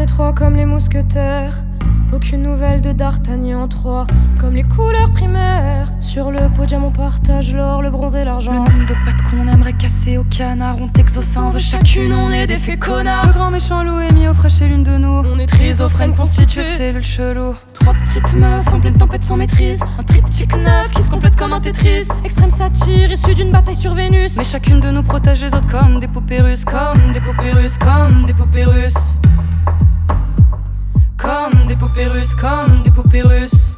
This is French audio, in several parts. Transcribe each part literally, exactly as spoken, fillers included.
étroit comme les mousquetaires. Aucune nouvelle de D'Artagnan trois, comme les couleurs primaires. Sur le podium on partage l'or, le bronze et l'argent. Le nombre de pattes qu'on aimerait casser au canard, on t'exauce, on veut chacune, on est des faits connards. Le grand méchant loup est mis au frais chez l'une de nous. On est trisophrène constitué de cellules chelou. Trois petites meufs en pleine tempête sans maîtrise. Un triptyque neuf qui se complète comme un Tetris. Extrême satire issue d'une bataille sur Vénus. Mais chacune de nous protège les autres comme des poupées russes. Comme des poupées russes, comme des poupées russes. Comme des poupées russes, comme des poupées russes.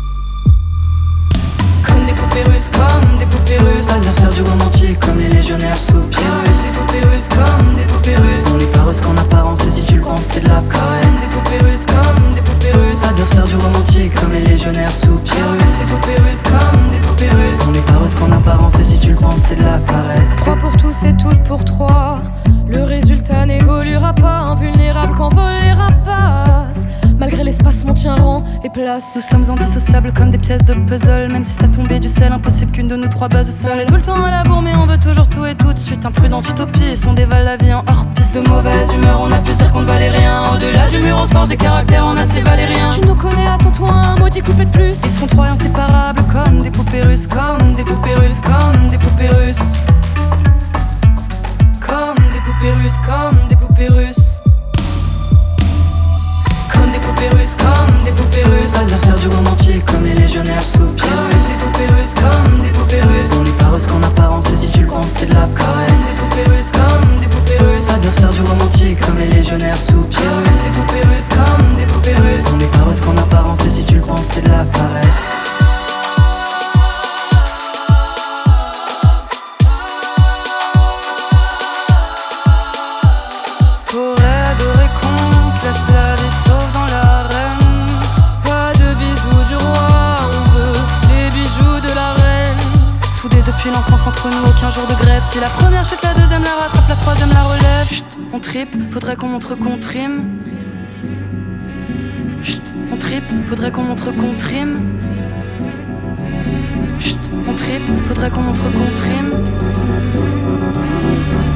Comme des poupées russes, comme des poupées russes. Adversaire du monde entier comme les légionnaires sous Pyrrhus. Des poupées russes, comme des poupées russes. On n'est pas russe qu'en apparence et si tu le penses c'est de la caresse. Des poupées russes, comme des poupées russes. Adversaire du monde entier comme les légionnaires sous Pyrrhus. Des poupées russes, comme des poupées russes. On n'est pas russe qu'en apparence et si tu le penses c'est de la paresse. Trois pour tous et toutes pour trois. Le résultat n'évoluera pas, invulnérable quand volent les rapaces. Malgré l'espace, mon tien rang et place. Nous sommes indissociables comme des pièces de puzzle. Même si ça tombait du ciel, impossible qu'une de nous trois buzz seule. On est tout le temps à la bourre mais on veut toujours tout et tout de suite. Imprudente utopie, on dévale la vie en hors-piste. De mauvaise humeur, on a pu dire qu'on ne valait rien. Au-delà du mur, on se forge des caractères en acier valérien. Tu nous connais, attends-toi un maudit coupé de plus. Ils seront trois inséparables comme des poupées russes. Comme des poupées russes, comme des poupées russes. Comme des poupées russes, comme des poupées russes. Comme des poupées russes, comme des poupées russes. Adversaire du monde entier comme les légionnaires sous Pyrrhus. Des poupées russes, comme des poupées russes. On n'est pas russe qu'en apparence et si tu le penses c'est de la caresse. Des poupées russes, comme des poupées russes. Adversaire du monde entier comme les légionnaires sous Pyrrhus. Des poupées russes, comme des poupées russes. On n'est pas russe qu'en apparence et si tu le penses c'est de la paresse. T'aurais doré qu'on te laisse la vie sauf dans l'arène. Pas de bisous du roi, on veut les bijoux de la reine. Soudés depuis l'enfance entre nous, aucun jour de grève. Si la première chute, la deuxième la rattrape, la troisième la relève. Chut, on tripe, faudrait qu'on montre qu'on trime. Chut, on tripe, faudrait qu'on montre qu'on trime. Chut, on tripe, faudrait qu'on montre qu'on trime.